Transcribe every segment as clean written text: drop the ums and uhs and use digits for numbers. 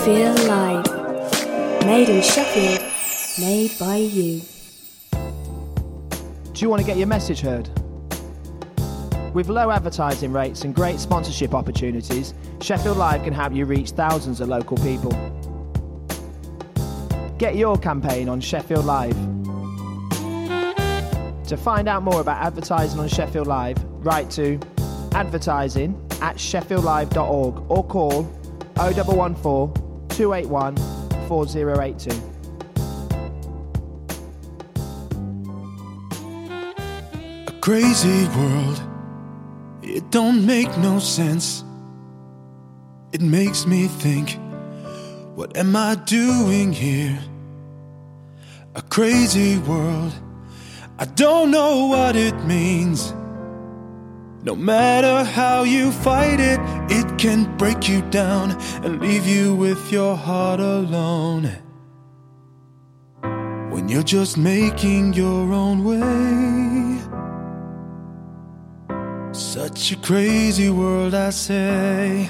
Sheffield Live. Made in Sheffield, made by you. Do you want to get your message heard? With low advertising rates and great sponsorship opportunities, Sheffield Live can help you reach thousands of local people. Get your campaign on Sheffield Live. To find out more about advertising on Sheffield Live, write to advertising@sheffieldlive.org or call 0114 281 4082. A crazy world, it don't make no sense. It makes me think, what am I doing here? A crazy world, I don't know what it means. No matter how you fight it, it can break you down and leave you with your heart alone. When you're just making your own way. Such a crazy world, I say.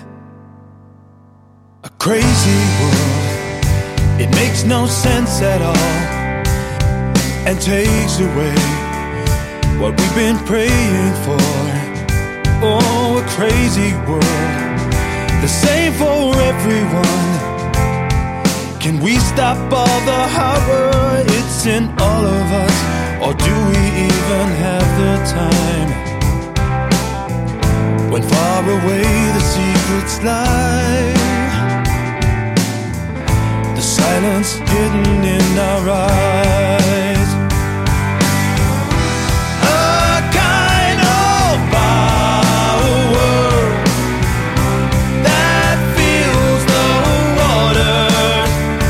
A crazy world, it makes no sense at all, and takes away what we've been praying for. Oh, a crazy world, the same for everyone. Can we stop all the horror? It's in all of us, or do we even have the time? When far away the secrets lie, the silence hidden in our eyes. A kind of power that fills the waters.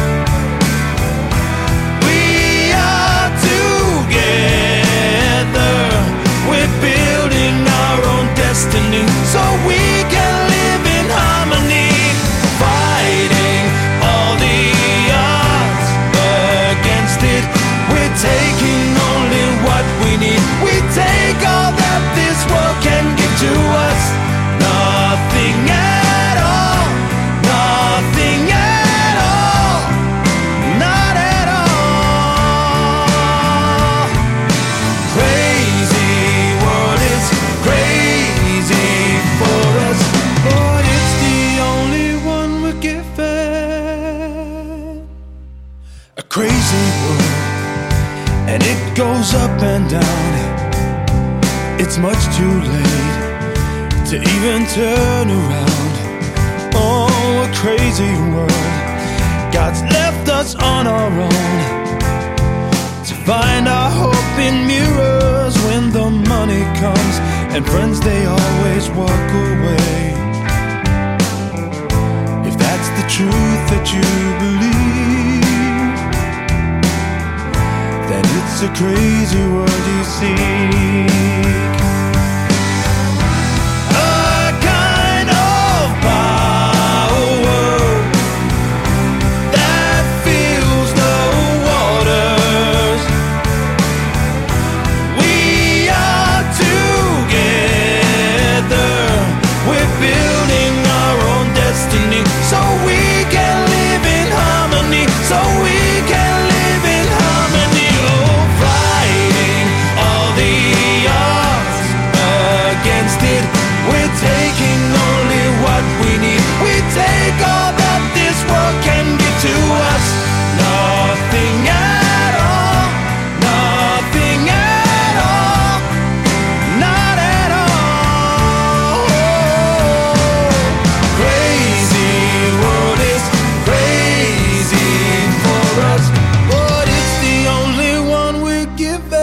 We are together, we're building our own destiny, so we can live in harmony. Fighting all the odds against it, we're taking only what we need. We take all that this world can give to us. Nothing at all, nothing at all, not at all. Crazy world is crazy for us, but it's the only one we're given. A crazy world, and it goes up and down. It's much too late to even turn around. Oh, a crazy world, God's left us on our own to find our hope in mirrors. When the money comes and friends, they always walk away. If that's the truth that you believe, then it's a crazy world you seek. A kind of power that fills the waters. We are together, we're building our own destiny, so we can live in harmony, so we can live in harmony. Oh, fighting all the odds against it, we're taking only what we need. We take all that this world can give to us. Nothing at all, nothing at all, not at all. Crazy world is crazy for us, but it's the only one we're given.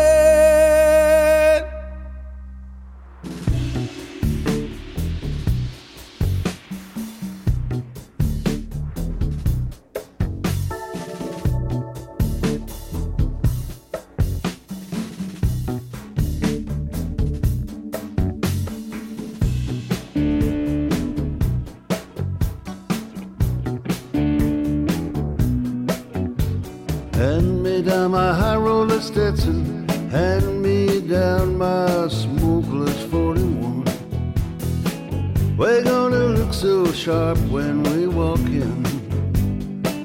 Hand me down my high roller Stetson, hand me down my smokeless 41. We're gonna look so sharp when we walk in.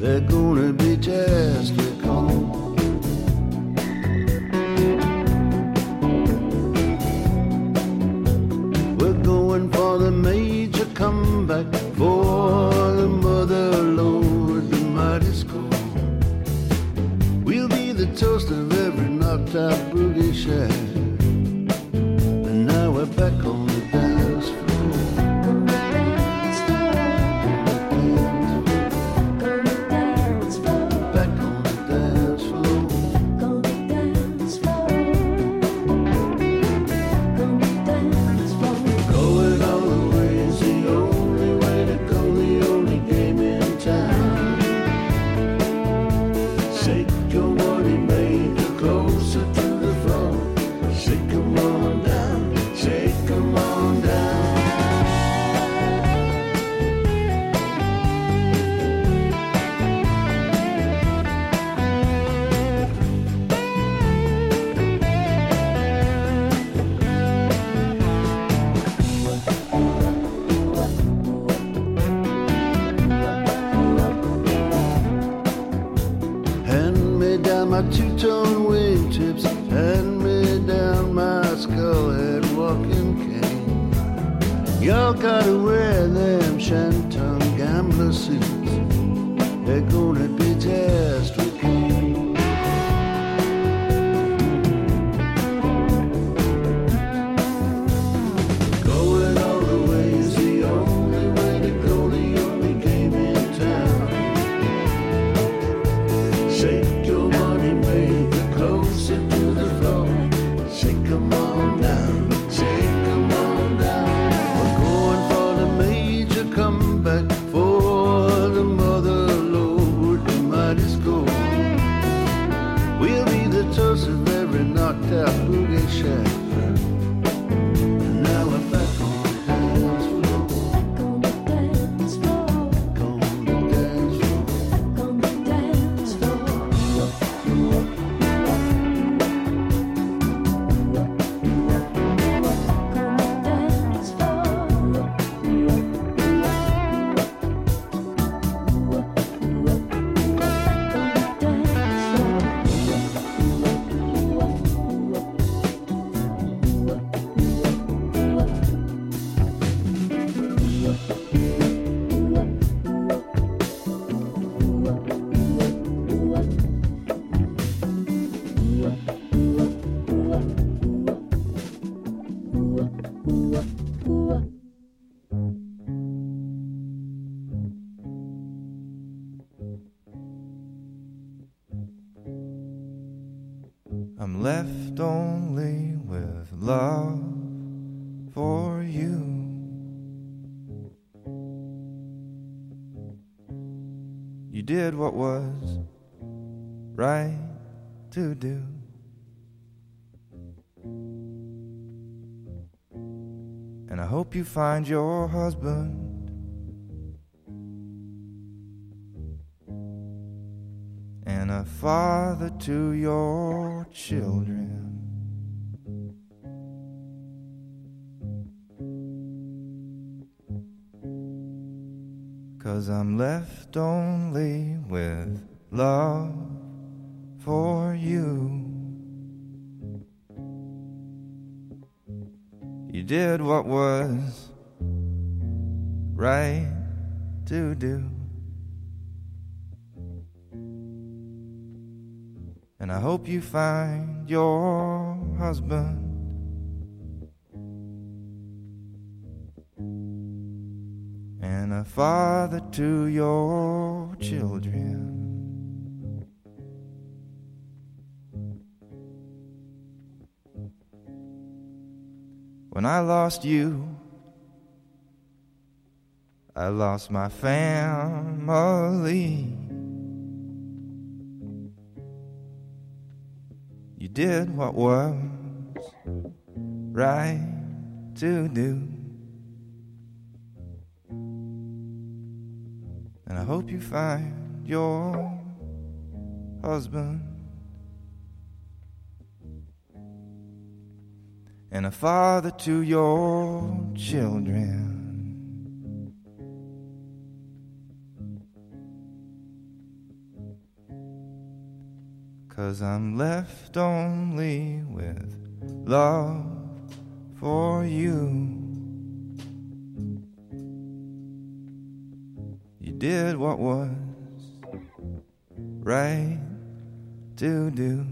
they're gonna be just back home. We're going for the major comeback, for the mother lord, the mighty score. We'll be the toast of every knocked out boogie shack, and now we're back on the dance floor. My two-tone wingtips, hand me down my skull-head walking cane. Y'all gotta wear them shantung gambler suits, they're gonna be just with you. Going all the way is the only way to go, the only game in town. Shake your closer to the floor, shake 'em on down, shake 'em on down. We're going for the major comeback, for the mother lord, the mighty score. We'll be the toast of every knocked out boogie shack, and now we're back on the dance floor. I'm left only with love for you. You did what was right to do, and I hope you find your husband and a father to your children. 'Cause I'm left only with love for you. You did what was right to do, and I hope you find your husband and a father to your children. When I lost you, I lost my family. You did what was right to do, and I hope you find your husband and a father to your children. 'cause I'm left only with love for you. You did what was right to do.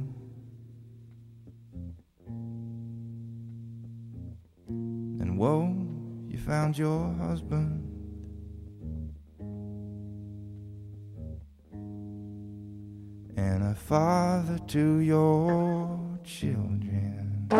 And whoa, you found your husband. And a father to your children.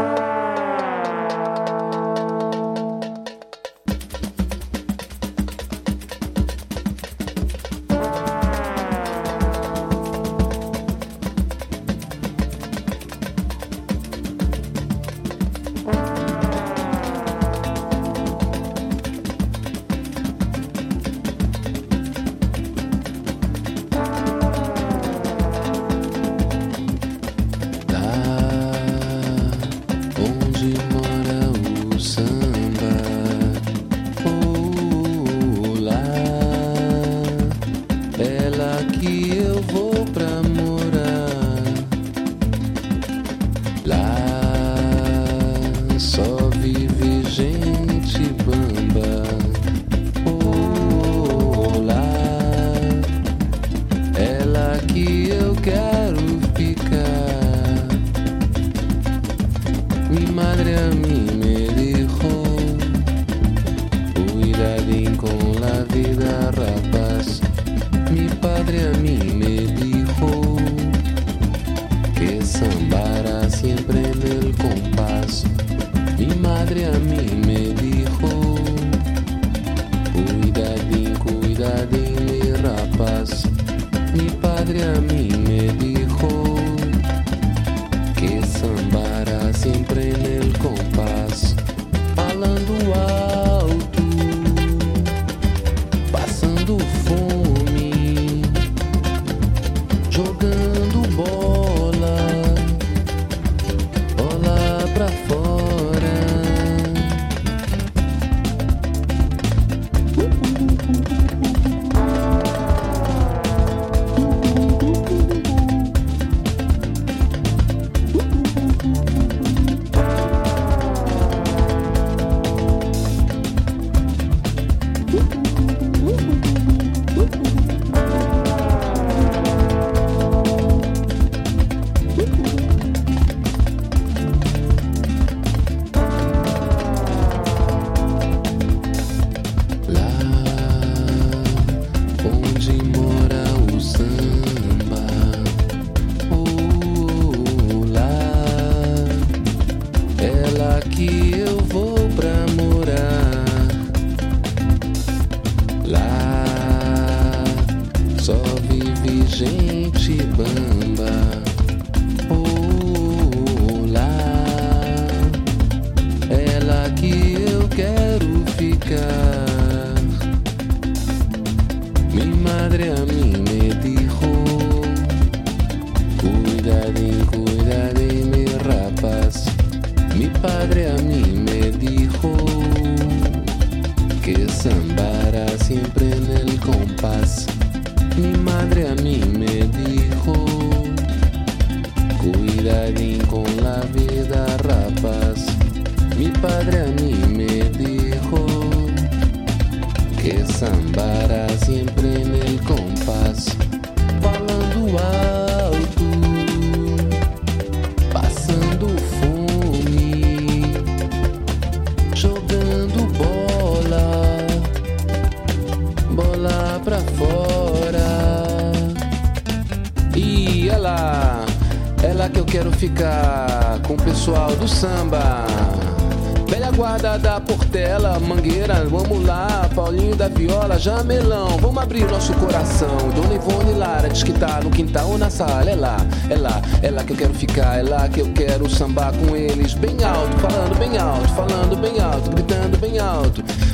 Jamelão, vamos abrir nosso coração. Dona Ivone Lara diz que tá no quintal ou na sala. É lá que eu quero ficar. É lá que eu quero sambar com eles. Bem alto, falando bem alto, falando bem alto, gritando bem alto.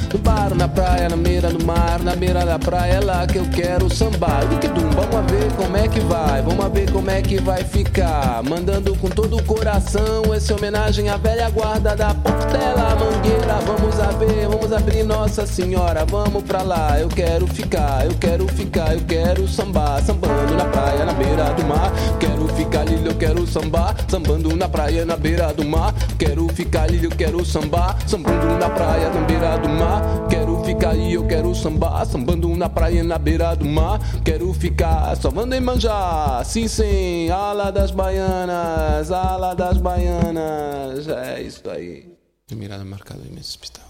No bar, na praia, na beira do mar, na beira da praia, é lá que eu quero sambar. Vamos ver como é que vai, vamos ver como é que vai ficar. Mandando com todo o coração essa homenagem à velha guarda da Portela Mangueira. Vamos abrir Nossa Senhora, vamos pra lá. Eu quero ficar, eu quero sambar, sambando na praia, na beira do mar. Quero ficar ali, eu quero sambar, sambando na praia, na beira do mar. Quero ficar ali, eu quero sambar, sambando na praia, na beira do mar. Quero ficar ali, eu quero sambar, sambando na praia, na beira do mar. Quero ficar sambando em manjar, sim, ala das baianas, ala das baianas. É isso aí. Mirada marcada nesse hospital.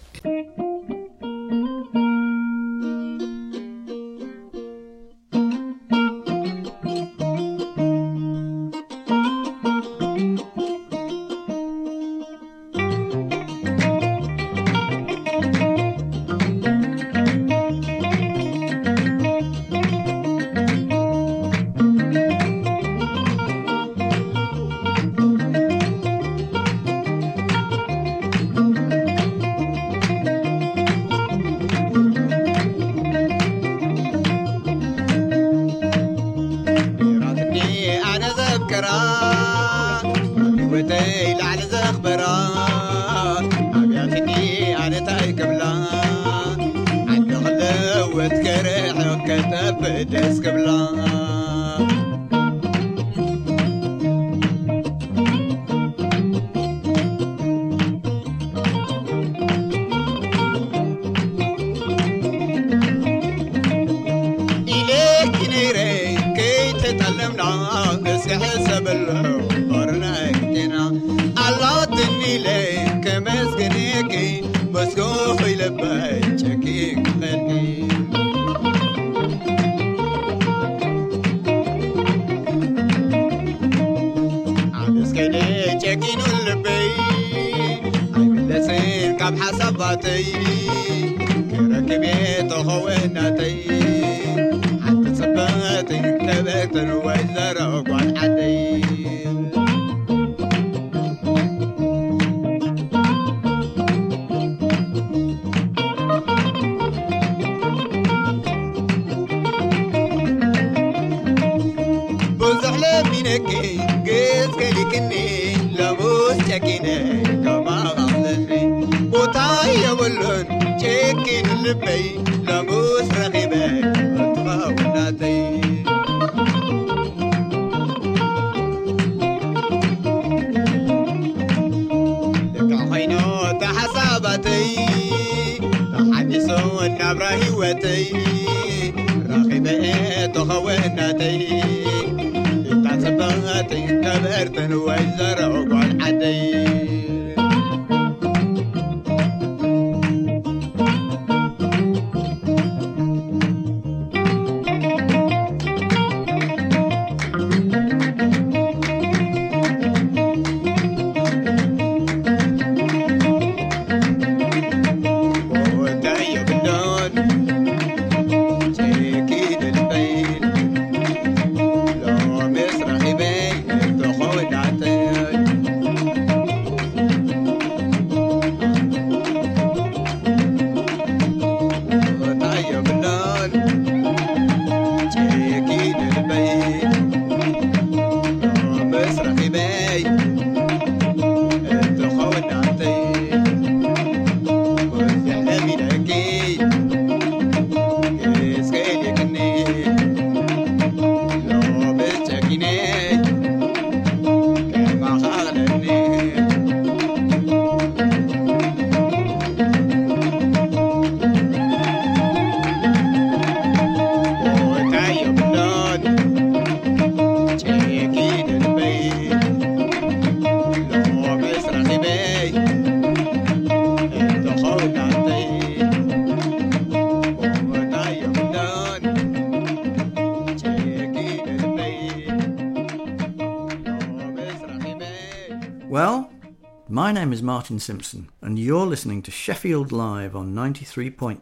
Well, my name is Martin Simpson, and you're listening to Sheffield Live on 93.2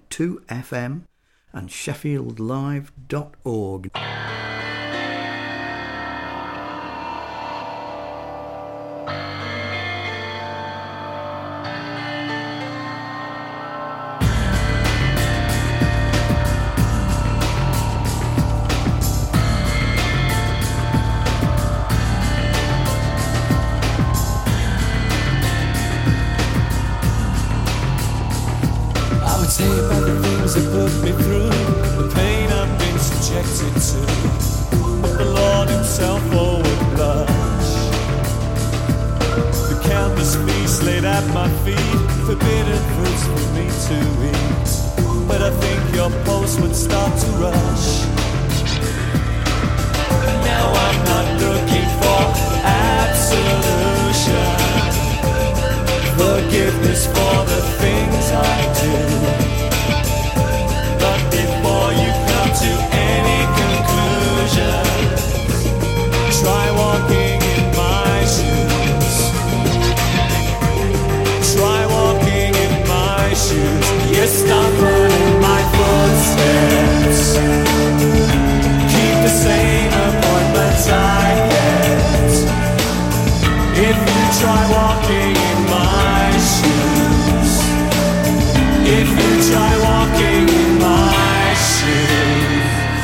FM and sheffieldlive.org. subjected to, but the Lord himself would blush. The countless feasts laid at my feet, forbidden fruits for me to eat, but I think your pulse would start to rush. Now I'm not looking for absolution, forgiveness for the things I do. But before you come to any conclusion, try walking in my shoes. Try walking in my shoes. You stumble in my footsteps. Keep the same appointments I get. If you try walking in my shoes, if you try walking in my shoes.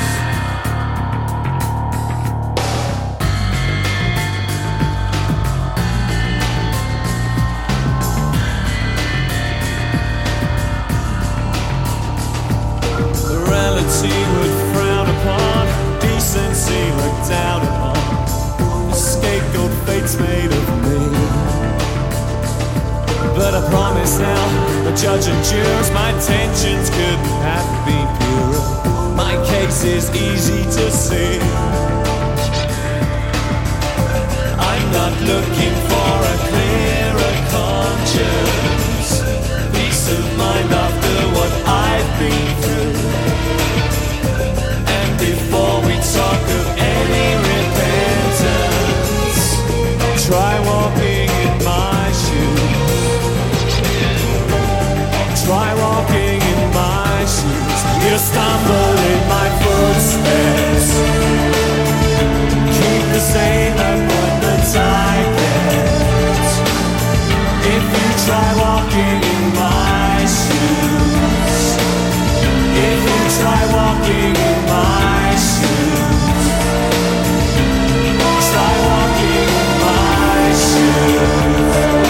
Morality would frown upon, decency looked down upon. The scapegoat fate's made of me. But I promise now, the judge and jurors, my intentions couldn't have been purer. My case is easy to see. I'm not looking for a clearer conscience, peace of mind after what I've been through. And before we talk of any repentance, try walking in my shoes. Try walking in my shoes. You stumble in my footsteps. Keep the same appointments I get. If you try walking in my shoes, if you try walking in my shoes, try walking in my shoes.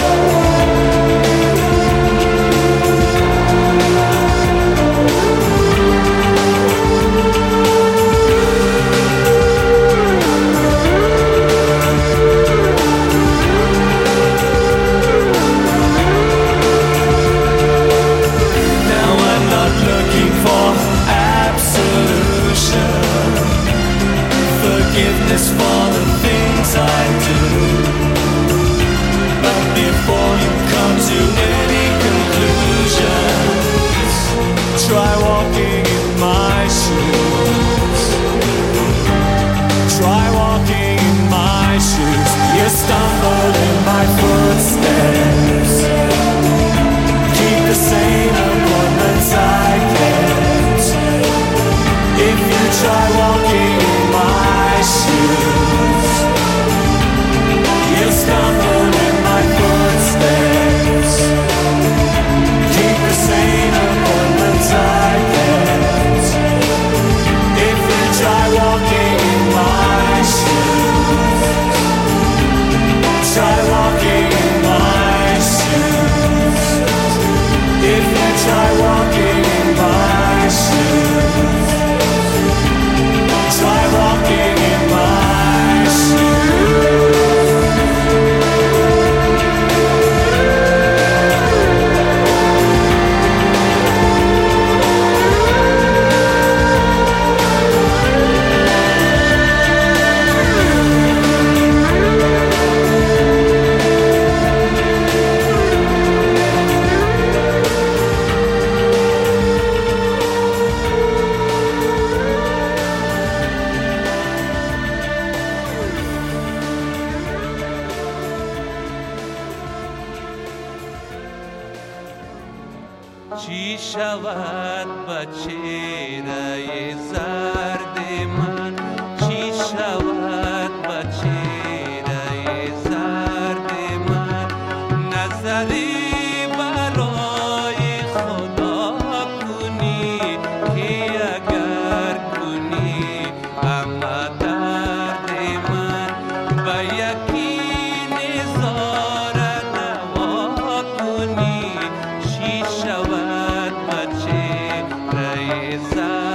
Forgiveness for the things I do. But before you come to any conclusions, try walking in my shoes. Try walking in my shoes. You stumble in my footsteps. Keep the same appointments I get. If you try walking in my shoes, you stumble in my footsteps. Keep the same appointments I get. If you try walking in my shoes, try walking in my shoes. If you try walking in my shoes, try walking in my shoes. چی شود با چهره زرد من، چی شود با چهره زرد من، نظری برای خدا کنی که اگر کنی اما درد من با یقین زار نوا کنی، چی شود با چهره زرد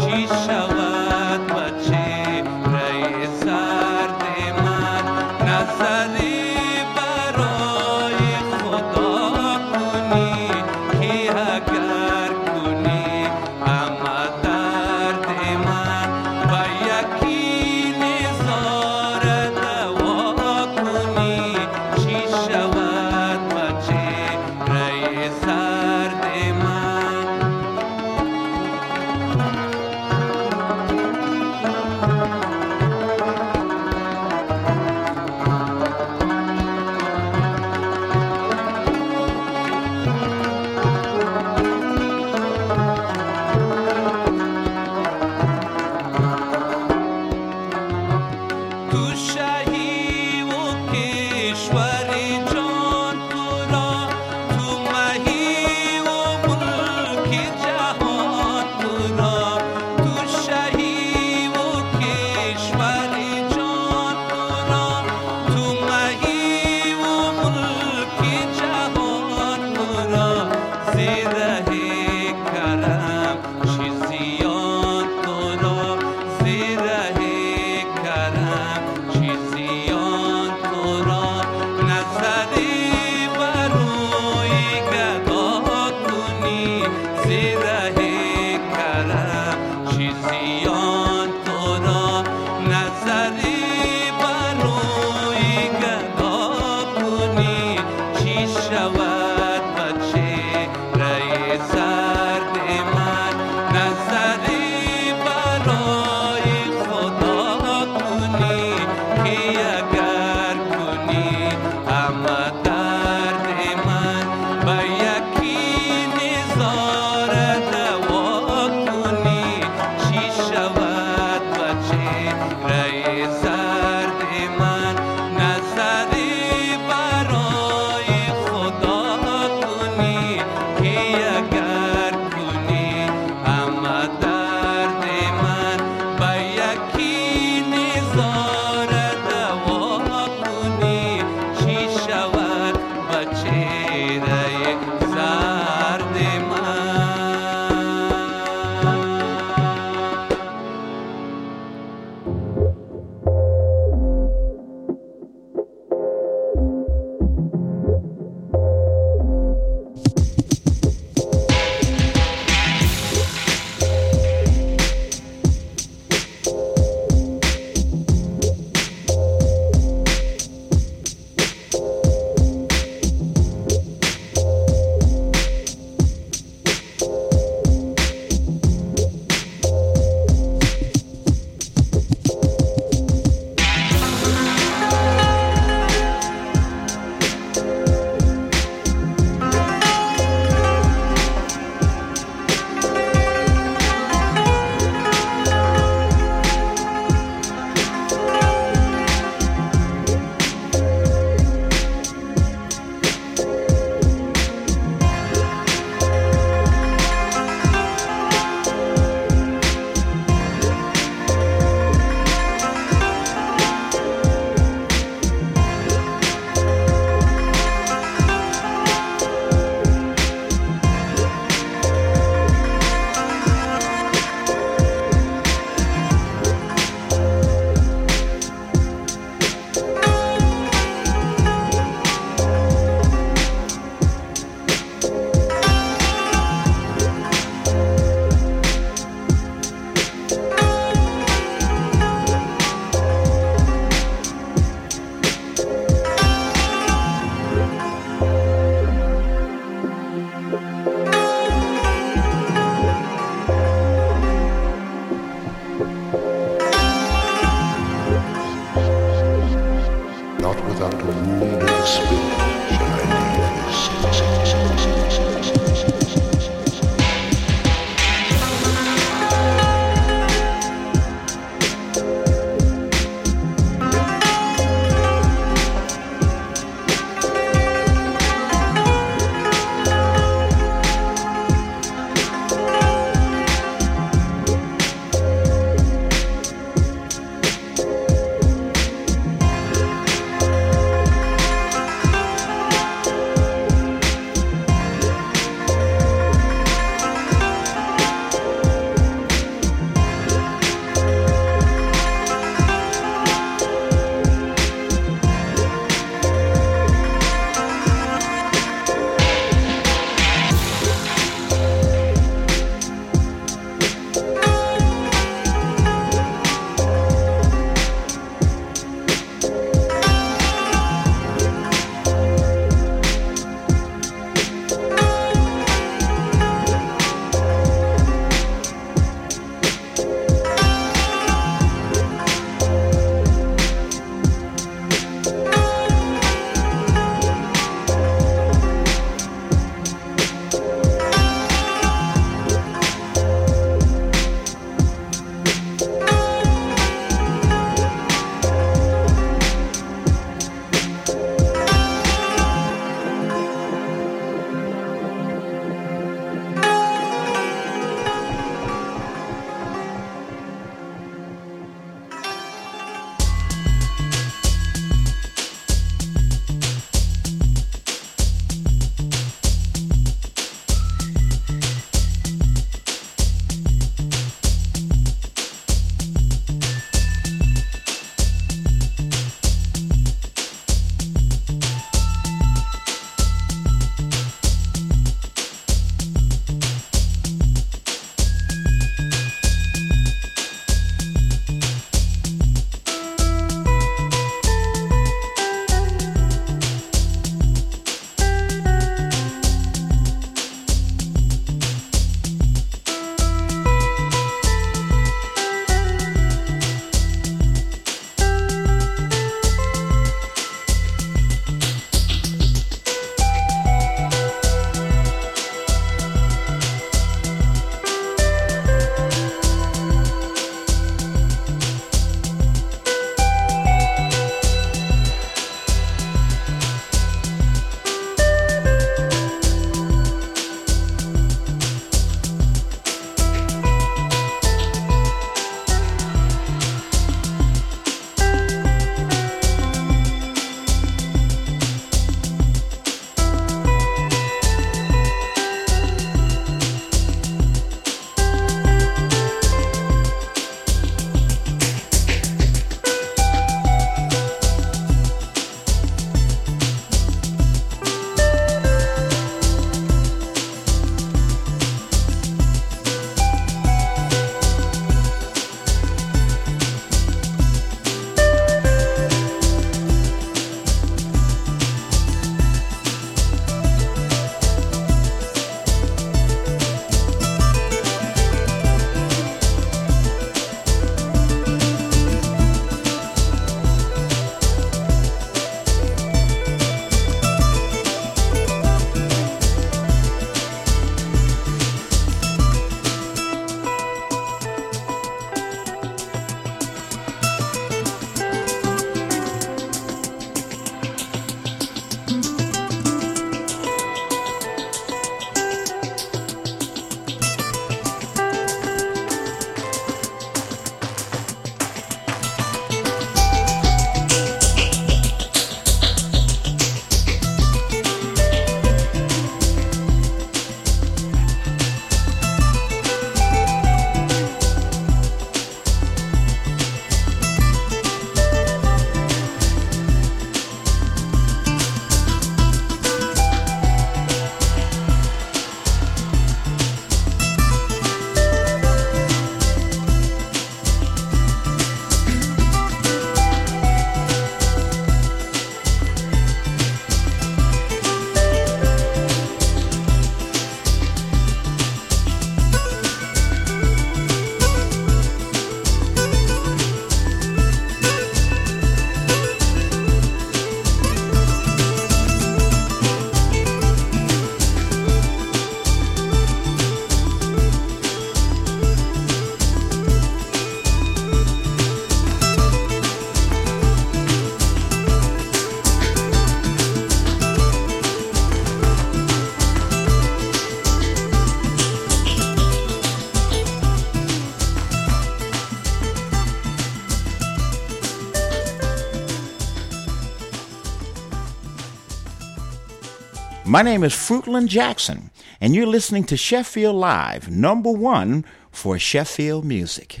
My name is Fruitland Jackson, and you're listening to Sheffield Live, #1 for Sheffield music.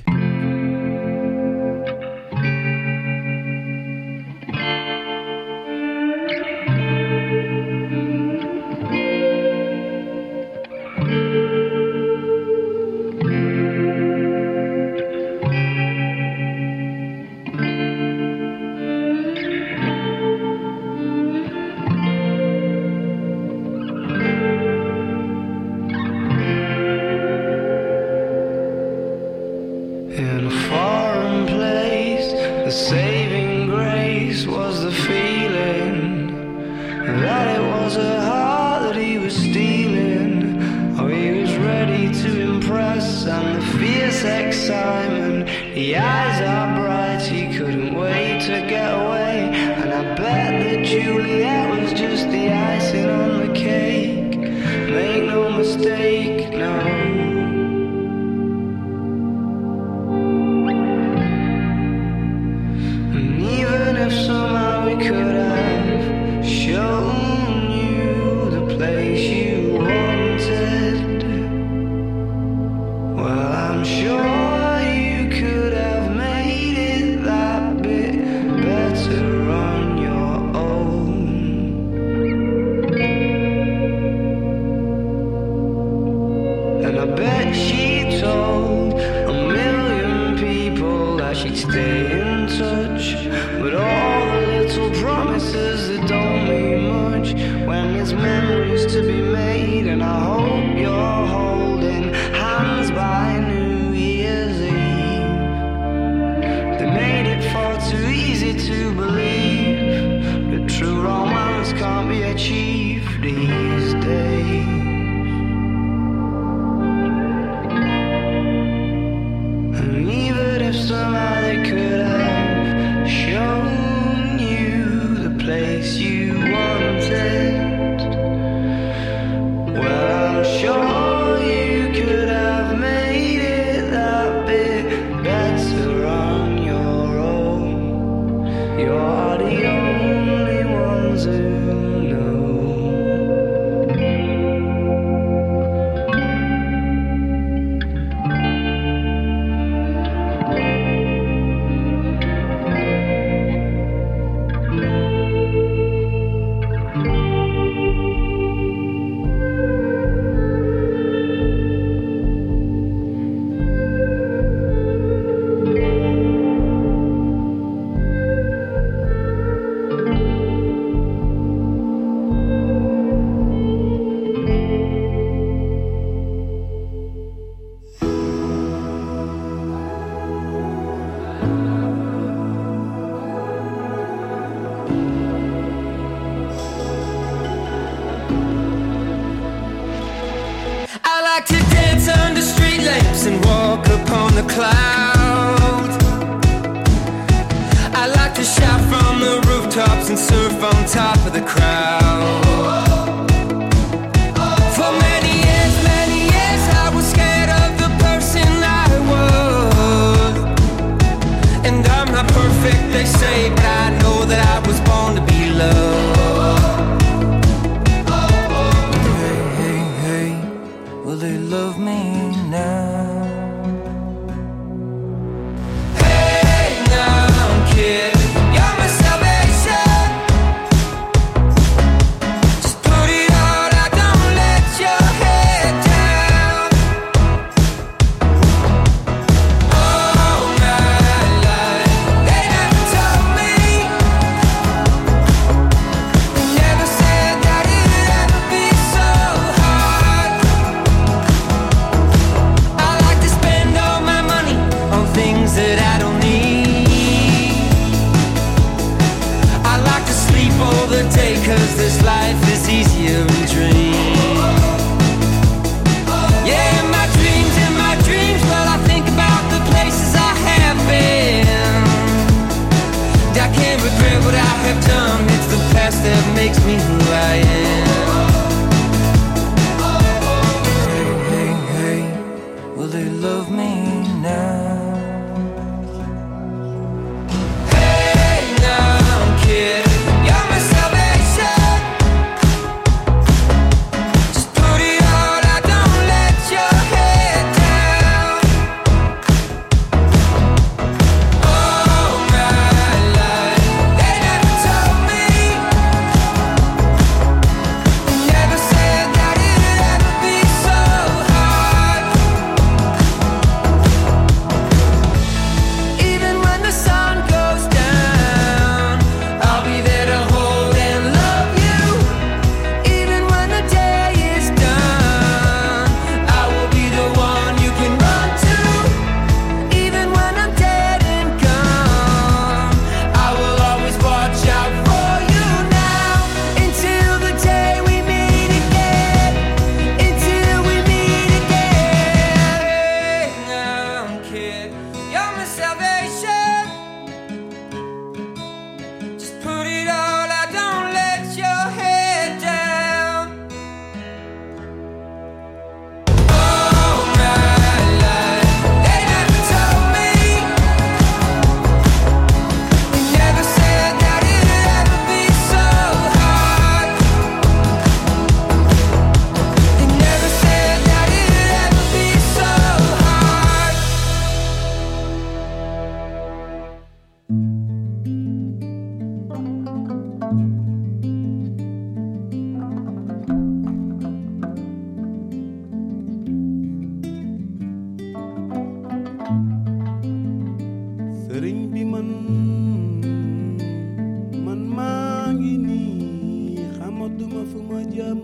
man maa ngi nii xamatuma fu ma jëm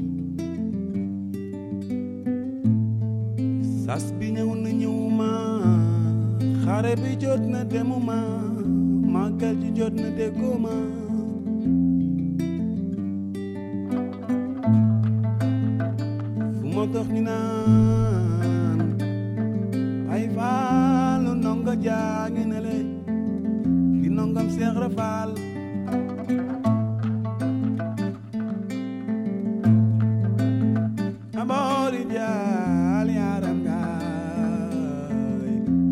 sas bi ñëw na ñëwuma xare bi jot na demuma màggal ji jot na dégguma fu ma dox ñu naan ay faalu ndongo jaa ngi ne le di ndongam Seex Ibra Faal aboori jaal yaaram gaay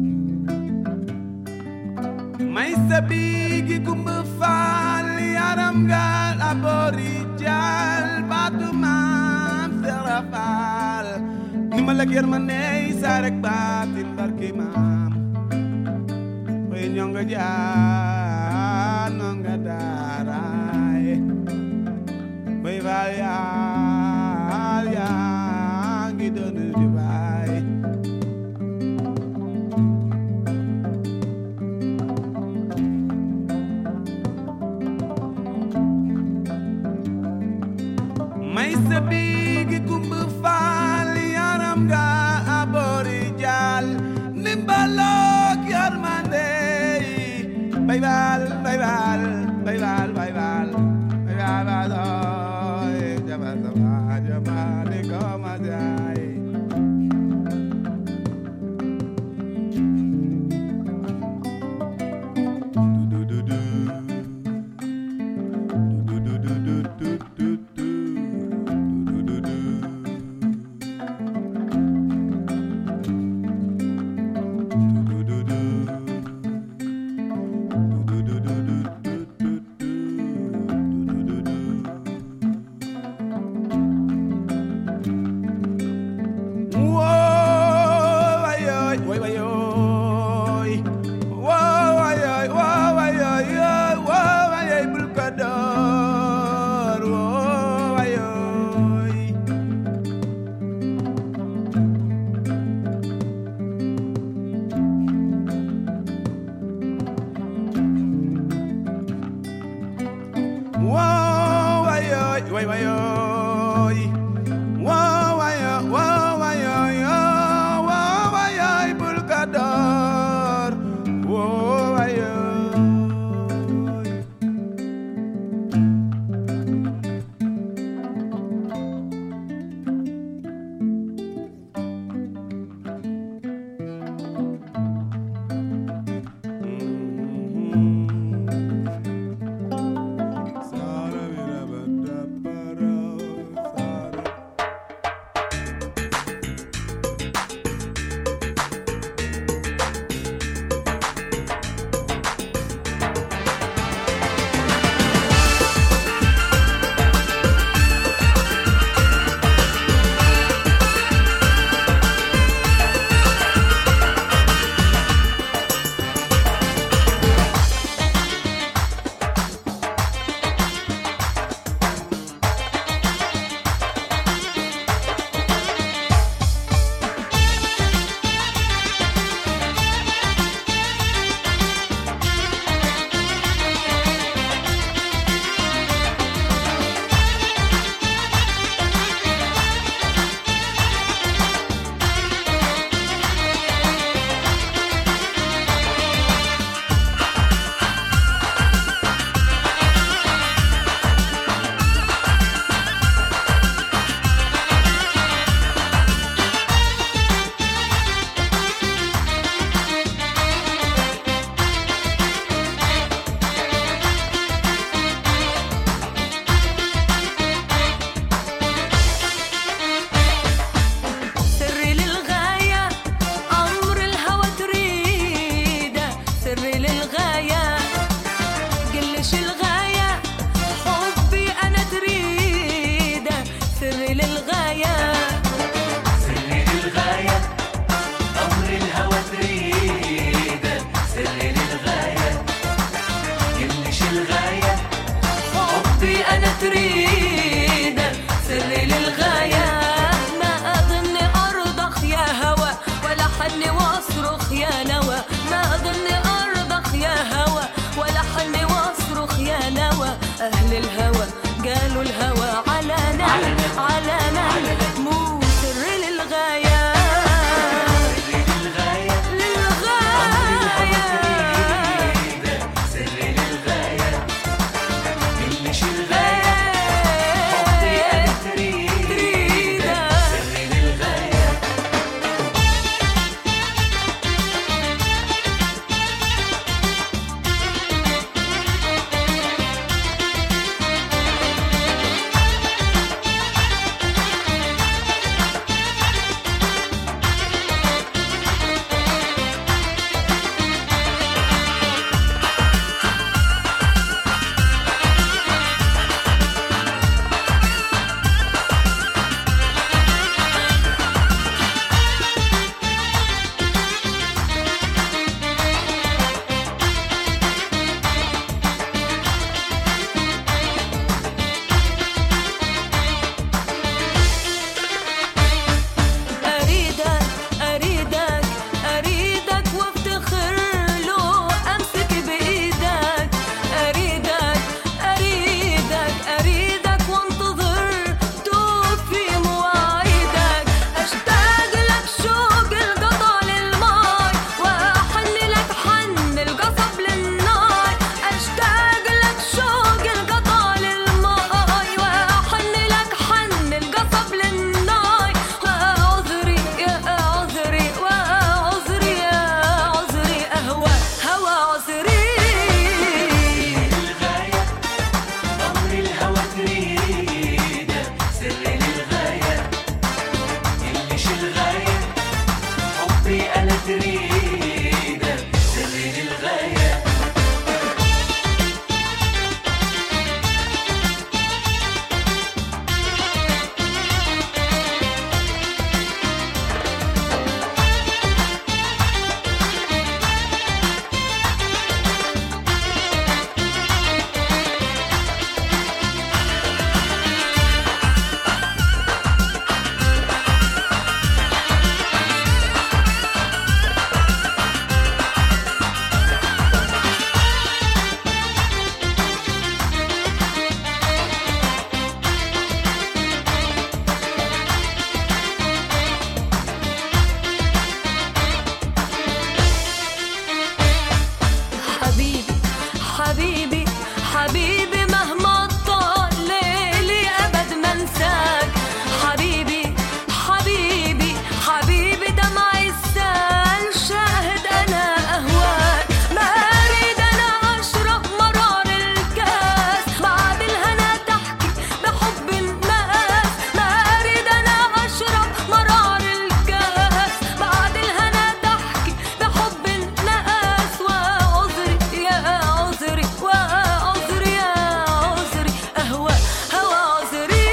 may sabigi kumba faal yaaram gaal aboori jaal baatu maam Seex Ibra Faal ni ma la ger ma ney saa rek baatin barke maam koy ñonga jaar nonga daaraay koy faal yaal yaa ngi doon di baay may sa biigi kumba faal yaram nga aboori jaal nimbalok yarmande bay baal bay baal bay baal bay baal bay baal oy jama sama jama de koma jay حبي أنا تريدك سري للغاية. حبيبي حبيبي مهما طال ليلي أبد ما انساك. حبيبي حبيبي حبيبي دمعي السال شاهد أنا أهواك. ما أريد أنا أشرب مرار الكاس بعد الهنا تحكي بحب الناس. ما أريد أنا أشرب مرار الكاس بعد الهنا تحكي بحب الناس. وعذري يا عذري وعذري يا عذري أهوى هوى عذري.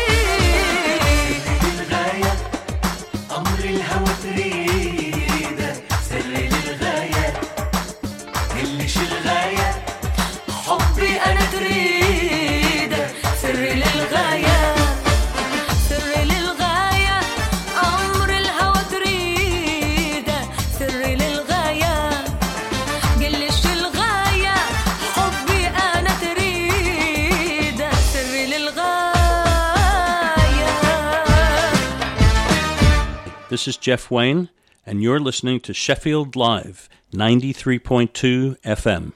للغاية أمر الهوى تريده سري للغاية. ملش الغاية حبي أنا تريده سري للغاية. سري للغاية أمر الهوى تريده سري للغاية. قلش الغاية حبي أنا تريده سري للغاية. This is Jeff Wayne, and you're listening to Sheffield Live, 93.2 FM.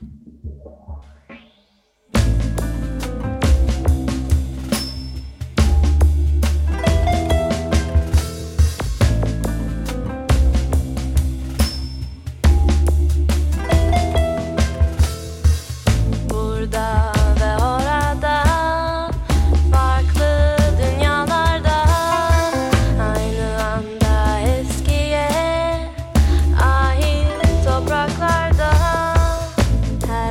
Burada ve orada farklı dünyalarda aynı anda eskiye ait topraklarda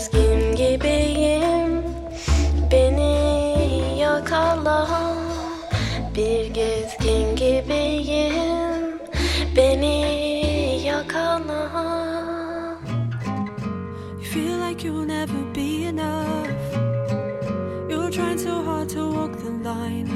gezgin gibiyim, beni yakala. Bir gezgin gibiyim, beni yakala. You feel like you'll never be enough. You're trying so hard to walk the line.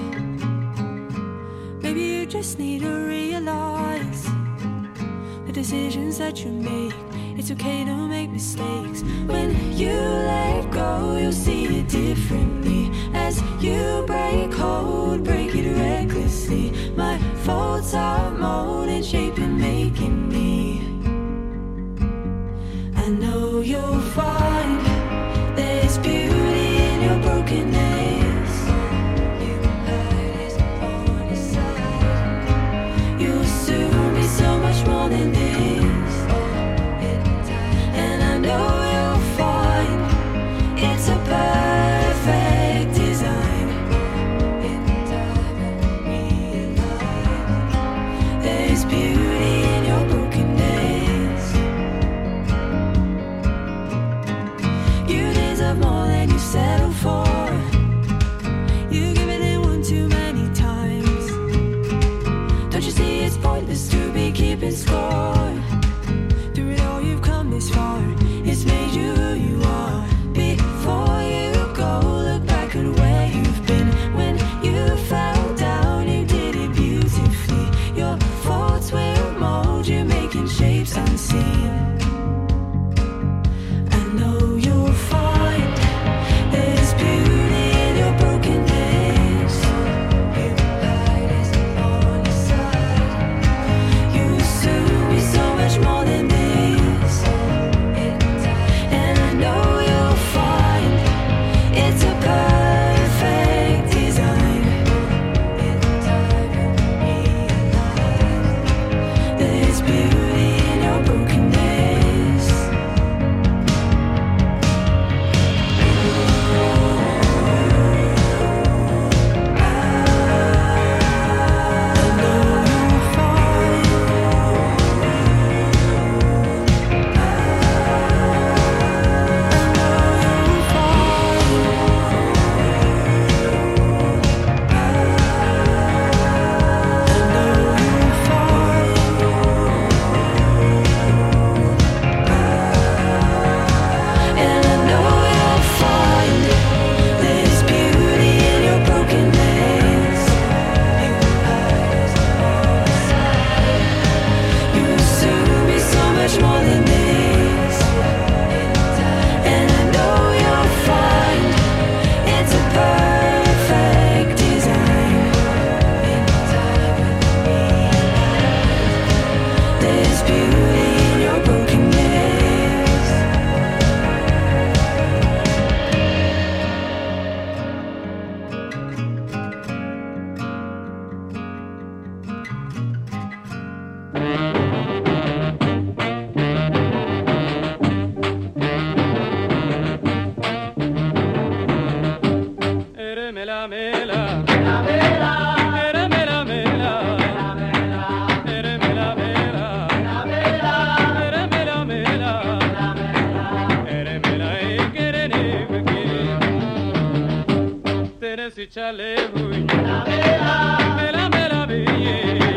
Maybe you just need to realize the decisions that you make. It's okay to make mistakes. When you let go, you'll see it differently. As you break hold, break it recklessly. My faults are molding, shaping, making me. I know you'll find there's beauty in your brokenness. You hide is on your side. You'll soon be so much more than this. And I know you'll find it's a perfect design. In time and realize there's beauty in your brokenness. You deserve more than you settle for. You give it in one too many times. Don't you see it's pointless to be keeping score? Through it all you've come this far. It's made you who you are. Before you go, look back at where you've been. When you fell down, you did it beautifully. Your faults will mold you, making shapes unseen. I know you'll find there's beauty in your brokenness. You hide is on your side. You'll soon be so much more than this. And I know you'll find it's a perfect design. In time and realize there's beauty in your brokenness. And I know you'll find there's beauty in your brokenness. You'll soon be so much more than this. And I know you'll find it's a perfect design. In time and realize there's beauty in your brokenness. Chale, mela mela,